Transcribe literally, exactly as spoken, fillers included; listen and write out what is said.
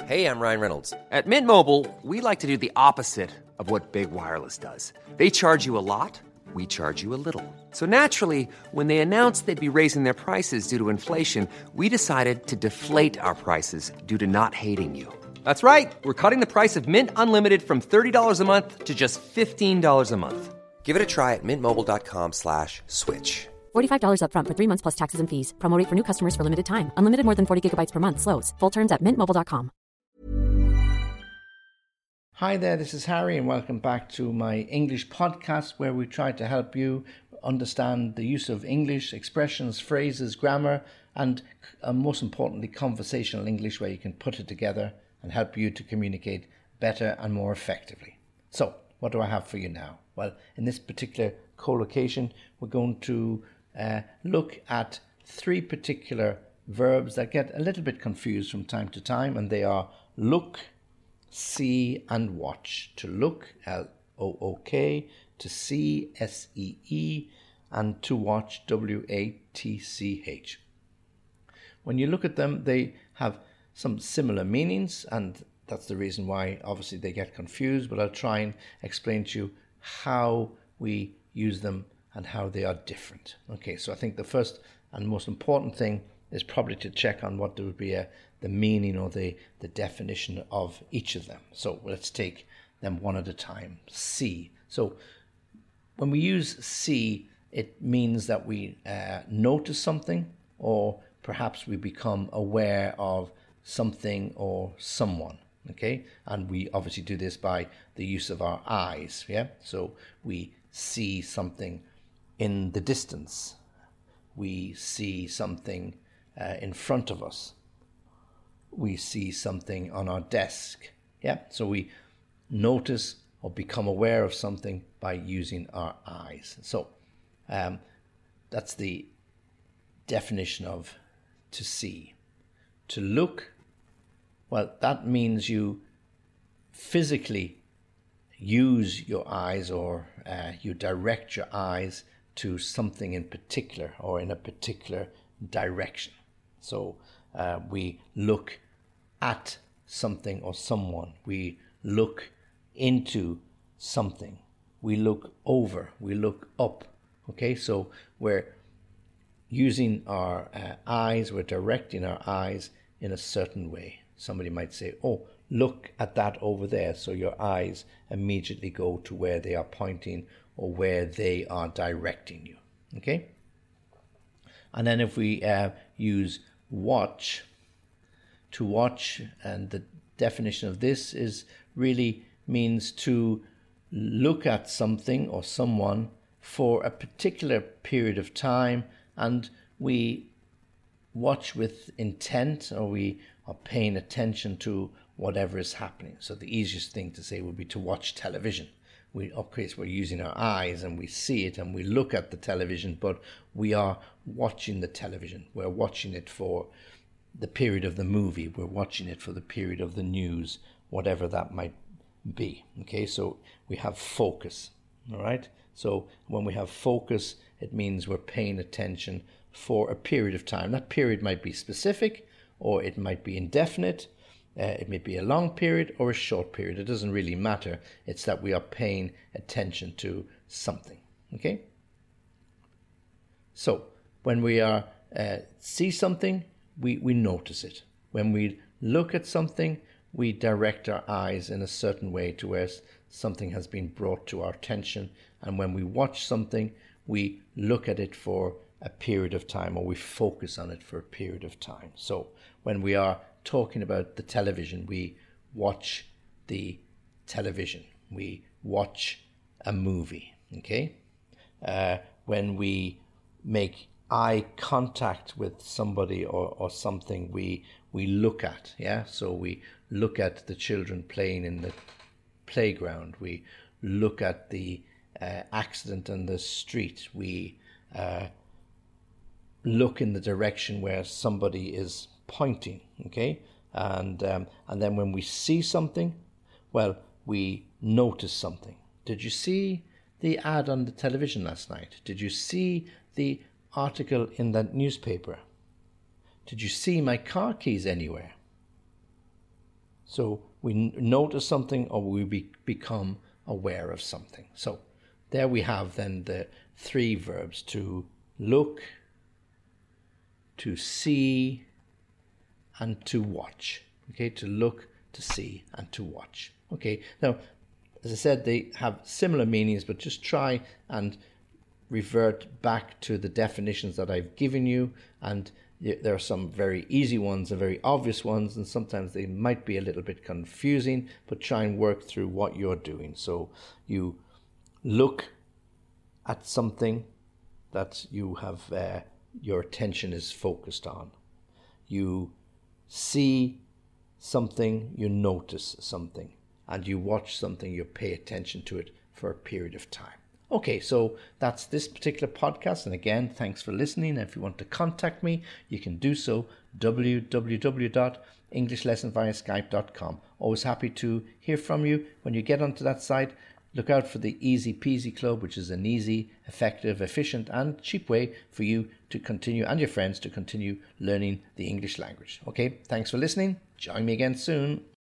Hey, I'm Ryan Reynolds. At Mint Mobile, we like to do the opposite of what Big Wireless does. They charge you a lot, we charge you a little. So naturally, when they announced they'd be raising their prices due to inflation, we decided to deflate our prices due to not hating you. That's right. We're cutting the price of Mint Unlimited from thirty dollars a month to just fifteen dollars a month. Give it a try at mintmobile.com slash switch. forty-five dollars up front for three months plus taxes and fees. Promo rate for new customers for limited time. Unlimited more than forty gigabytes per month. Slows full terms at mint mobile dot com. Hi there, this is Harry and welcome back to my English podcast where we try to help you understand the use of English, expressions, phrases, grammar, and uh, most importantly, conversational English where you can put it together and help you to communicate better and more effectively. So, what do I have for you now? Well, in this particular co-location, we're going to uh, look at three particular verbs that get a little bit confused from time to time, and they are look, see, and watch. To look, L O O K, to see, S E E, and to watch, W A T C H. When you look at them, they have some similar meanings, and that's the reason why obviously they get confused, but I'll try and explain to you how we use them and how they are different. Okay, so I think the first and most important thing is probably to check on what would be a, the meaning or the, the definition of each of them. So let's take them one at a time. See. So when we use see, it means that we uh, notice something, or perhaps we become aware of something or someone. Okay, and we obviously do this by the use of our eyes. Yeah, so we see something in the distance. We see something uh, in front of us. We see something on our desk. Yeah, so we notice or become aware of something by using our eyes. So um, that's the definition of to see. To look, well, that means you physically use your eyes, or uh, you direct your eyes to something in particular or in a particular direction. So uh, we look at something or someone. We look into something. We look over. We look up. Okay, so we're using our uh, eyes, we're directing our eyes in a certain way. Somebody might say, oh, look at that over there. So your eyes immediately go to where they are pointing or where they are directing you. Okay? And then if we uh, use watch, to watch, and the definition of this is really means to look at something or someone for a particular period of time, and we watch with intent, or we are paying attention to whatever is happening. So the easiest thing to say would be to watch television. We, of course, we're using our eyes and we see it and we look at the television, but we are watching the television. We're watching it for the period of the movie. We're watching it for the period of the news, whatever that might be. Okay, so we have focus. All right. So when we have focus, it means we're paying attention for a period of time. That period might be specific, or it might be indefinite. Uh, it may be a long period or a short period. It doesn't really matter. It's that we are paying attention to something. Okay? So when we are uh, see something, we, we notice it. When we look at something, we direct our eyes in a certain way to where something has been brought to our attention. And when we watch something, we look at it for a period of time, or we focus on it for a period of time. So when we are talking about the television, we watch the television. We watch a movie, okay? Uh, when we make eye contact with somebody or, or something, we we look at, yeah? So we look at the children playing in the playground. We look at the uh, accident on the street. We uh, look in the direction where somebody is pointing, okay? And um, and then when we see something, well, we notice something. Did you see the ad on the television last night? Did you see the article in that newspaper? Did you see my car keys anywhere? So we n- notice something or we be- become aware of something. So there we have then the three verbs: to look, to see, and to watch. Okay, to look, to see, and to watch. Okay, now, as I said, they have similar meanings, but just try and revert back to the definitions that I've given you, and there are some very easy ones and very obvious ones, and sometimes they might be a little bit confusing, but try and work through what you're doing. So you look at something that you have, uh, your attention is focused on. You see something, you notice something, and you watch something, you pay attention to it for a period of time. Okay, so that's this particular podcast. And again, thanks for listening. If you want to contact me, you can do so, w w w dot english lesson via skype dot com. Always happy to hear from you. When you get onto that site, look out for the Easy Peasy Club, which is an easy, effective, efficient and cheap way for you to continue, and your friends to continue learning the English language. Okay, thanks for listening. Join me again soon.